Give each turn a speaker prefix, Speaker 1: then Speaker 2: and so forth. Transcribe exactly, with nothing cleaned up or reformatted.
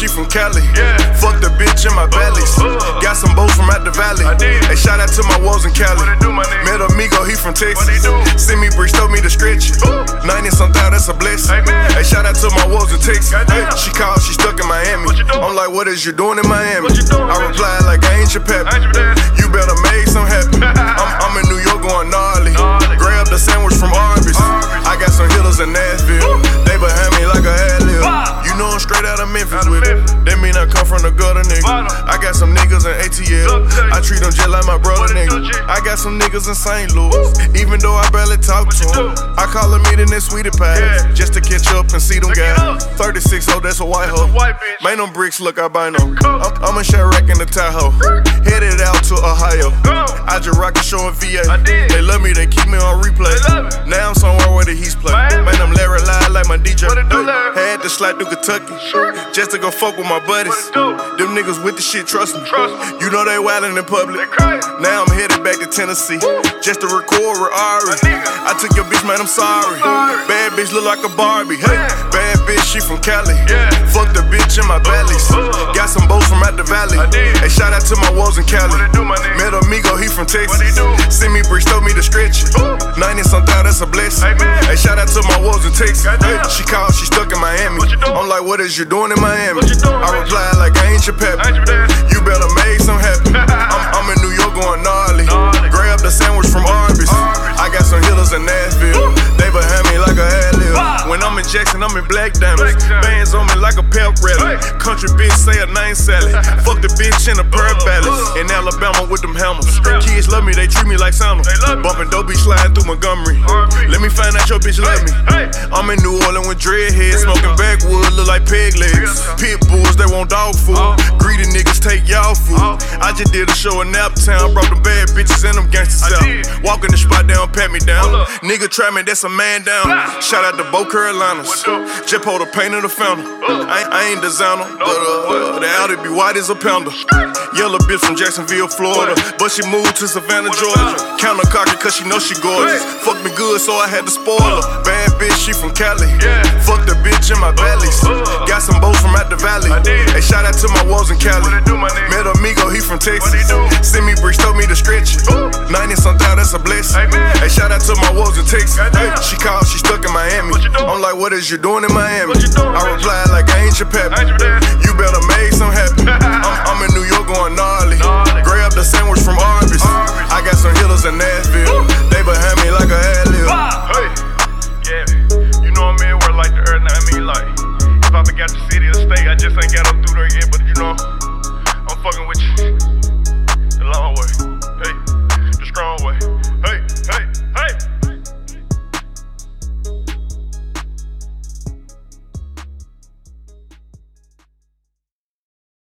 Speaker 1: she from Cali.
Speaker 2: Yeah.
Speaker 1: Fuck the bitch in my bellies.
Speaker 2: Uh, uh.
Speaker 1: Got some boats from out the valley.
Speaker 2: I did.
Speaker 1: Hey, shout out to my woes in Cali.
Speaker 2: What it do, my nigga?
Speaker 1: Met Amigo, he from Texas.
Speaker 2: What he do?
Speaker 1: Send me bricks, told me to stretch it.
Speaker 2: Ooh.
Speaker 1: ninety something, that's a blessing.
Speaker 2: Hey, man.
Speaker 1: Hey, shout out to my woes in Texas. Hey,
Speaker 2: Goddamn.
Speaker 1: she called, she stuck in Miami.
Speaker 2: What you doing?
Speaker 1: I'm like, what is you doing in Miami?
Speaker 2: What you doing,
Speaker 1: I
Speaker 2: bitch?
Speaker 1: replied like, I ain't your pappy.
Speaker 2: I ain't your daddy.
Speaker 1: You better make some happen. I'm, I'm in New York going gnarly.
Speaker 2: Gnarly.
Speaker 1: Grab the sandwich from Arby's.
Speaker 2: Arby's.
Speaker 1: I got some hitters in Nashville.
Speaker 2: Woo.
Speaker 1: They behind me like a ad-lib.
Speaker 2: Wow.
Speaker 1: You know I'm straight out of Memphis
Speaker 2: Out of
Speaker 1: with
Speaker 2: Memphis.
Speaker 1: it. That mean I come from the gutter, nigga.
Speaker 2: Bottom.
Speaker 1: I got some niggas in A T L.
Speaker 2: Look, tell you.
Speaker 1: I treat them just like my brother,
Speaker 2: What it
Speaker 1: nigga.
Speaker 2: do, G?
Speaker 1: I got some niggas in Saint Louis. Even though I barely talk
Speaker 2: What
Speaker 1: to
Speaker 2: you
Speaker 1: them.
Speaker 2: do?
Speaker 1: I call a meeting at Sweetie Pie.
Speaker 2: Yeah.
Speaker 1: Just to catch up and see them
Speaker 2: Look it
Speaker 1: guys.
Speaker 2: up.
Speaker 1: thirty-six, oh, that's a white
Speaker 2: That's a
Speaker 1: hoe.
Speaker 2: white bitch.
Speaker 1: Man, them bricks look albino.
Speaker 2: Go.
Speaker 1: I'm, I'm a Chirac in the Tahoe. Headed out to Ohio.
Speaker 2: Go.
Speaker 1: I just rock a show in V A.
Speaker 2: I did.
Speaker 1: They love me, they keep me on replay.
Speaker 2: They love it.
Speaker 1: Now I'm somewhere where the Heat's play.
Speaker 2: Miami.
Speaker 1: Man, I'm Larry Live like my D J.
Speaker 2: What it do,
Speaker 1: Hey,
Speaker 2: Larry?
Speaker 1: had to slide through Kentucky. Just to go fuck with my buddies.
Speaker 2: What it do?
Speaker 1: Them niggas with the shit, trust me.
Speaker 2: Trust me.
Speaker 1: You know they wildin' in public.
Speaker 2: They crazy.
Speaker 1: Now I'm headed back to Tennessee. Just to record with Ari.
Speaker 2: My nigga.
Speaker 1: I took your bitch, man, I'm sorry.
Speaker 2: Sorry.
Speaker 1: Bad bitch look like a Barbie. Hey,
Speaker 2: Man.
Speaker 1: bad bitch, she from Cali.
Speaker 2: Yeah.
Speaker 1: Fuck the bitch in my bellies.
Speaker 2: Uh, uh.
Speaker 1: Got some boats from out the valley.
Speaker 2: I did.
Speaker 1: Hey, shout out to my woes in Cali.
Speaker 2: What it do, my nigga?
Speaker 1: Met Amigo, he from Texas.
Speaker 2: What he do?
Speaker 1: Send me bricks, told me to stretch it.
Speaker 2: Ooh.
Speaker 1: ninety something, that's a blessing.
Speaker 2: Hey, man.
Speaker 1: Hey, shout out to my woes in Texas.
Speaker 2: Goddamn.
Speaker 1: Hey, she called, she stuck in Miami.
Speaker 2: What you doing?
Speaker 1: I'm like, what is you doing in Miami?
Speaker 2: What you doing,
Speaker 1: I
Speaker 2: bitch?
Speaker 1: replied like, I ain't your pappy.
Speaker 2: I ain't your daddy.
Speaker 1: You better make some happen. I'm, I'm in New York going gnarly.
Speaker 2: Gnarly.
Speaker 1: Grab the sandwich from Arby's.
Speaker 2: Arby's.
Speaker 1: I got some hitters in Nashville.
Speaker 2: Woo.
Speaker 1: They behind me like a ad-lib.
Speaker 2: Wow.
Speaker 1: When I'm in Jackson, I'm in Black Diamonds.
Speaker 2: Black Diamonds.
Speaker 1: Bands on me like a pep rally.
Speaker 2: Hey.
Speaker 1: Country bitch say her name Sally. Fuck the bitch in a pair of
Speaker 2: Uh,
Speaker 1: ballads.
Speaker 2: uh.
Speaker 1: In Alabama with them hammers.
Speaker 2: Yeah.
Speaker 1: Kids love me, they treat me like Santa.
Speaker 2: They love me.
Speaker 1: Bumping dope, be sliding through Montgomery.
Speaker 2: R and B.
Speaker 1: Let me find out your bitch love me.
Speaker 2: Hey, hey.
Speaker 1: I'm in New Orleans with dreadheads,
Speaker 2: Real
Speaker 1: smoking
Speaker 2: talk.
Speaker 1: backwood, look like peg legs.
Speaker 2: Real talk.
Speaker 1: Pit bulls, they want dog food.
Speaker 2: Oh.
Speaker 1: Greedy niggas take y'all food.
Speaker 2: Oh.
Speaker 1: I just did a show in Naptown, brought them bad bitches and them gangsters
Speaker 2: I
Speaker 1: out.
Speaker 2: did.
Speaker 1: Walk in the spot, they don't pat me down.
Speaker 2: Hold up.
Speaker 1: Nigga try me, that's a man down.
Speaker 2: Nah.
Speaker 1: Shout out to Bo Carolinas.
Speaker 2: What up?
Speaker 1: Just pulled the paint in the fountain.
Speaker 2: Uh.
Speaker 1: I, ain't- I ain't designer, but uh,
Speaker 2: What?
Speaker 1: the Audi be white as a pounder. Yellow bitch from Jacksonville, Florida,
Speaker 2: What?
Speaker 1: but she moved to Savannah,
Speaker 2: What
Speaker 1: Georgia.
Speaker 2: about her?
Speaker 1: Counter cocky cause she know she gorgeous.
Speaker 2: Hey.
Speaker 1: Fuck me good, so I had to spoil her. Bad bitch, she from Cali.
Speaker 2: Yeah.
Speaker 1: Fuck the bitch in my bellies.
Speaker 2: Uh, uh.
Speaker 1: Got some boats from out the valley.
Speaker 2: I did.
Speaker 1: Hey, shout out to my woes in Cali.
Speaker 2: What it do, my nigga?
Speaker 1: Met Amigo, he from Texas.
Speaker 2: What he do?
Speaker 1: Send me bricks, told me to stretch it.
Speaker 2: Ooh.
Speaker 1: ninety something, that's a blessing.
Speaker 2: Hey, man.
Speaker 1: Hey, shout out to my woes in Texas.
Speaker 2: Goddamn.
Speaker 1: Hey, she called, she stuck in Miami.
Speaker 2: What you doing?
Speaker 1: I'm like, what is you doing in Miami?
Speaker 2: What you doing,
Speaker 1: I
Speaker 2: bitch?
Speaker 1: replied like, I ain't your pappy.
Speaker 2: I ain't your daddy.
Speaker 1: You better make some happen. I'm, I'm in New York going gnarly.
Speaker 2: Gnarly.
Speaker 1: Grab the sandwich from Arby's.
Speaker 2: Arby's.
Speaker 1: I got some hitters in Nashville.
Speaker 2: Woo.
Speaker 1: They behind me like a ad-lib.
Speaker 2: Wow. Hey. Yeah. You know what I mean? We're like the earth. I mean, like, if I forgot the city or the state, I just ain't got up through there yet. But you know, I'm fucking with you. The long way.